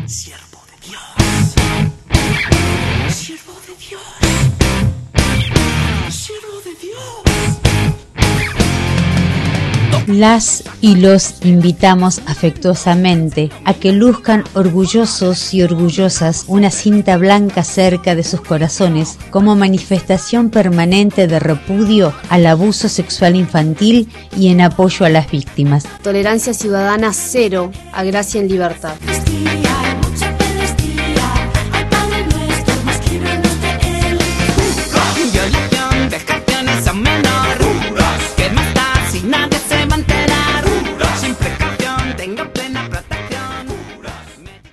Siervo de Dios. Siervo de Dios. Siervo de Dios. Las y los invitamos afectuosamente a que luzcan orgullosos y orgullosas una cinta blanca cerca de sus corazones como manifestación permanente de repudio al abuso sexual infantil y en apoyo a las víctimas. Tolerancia ciudadana cero a Gracia en Libertad.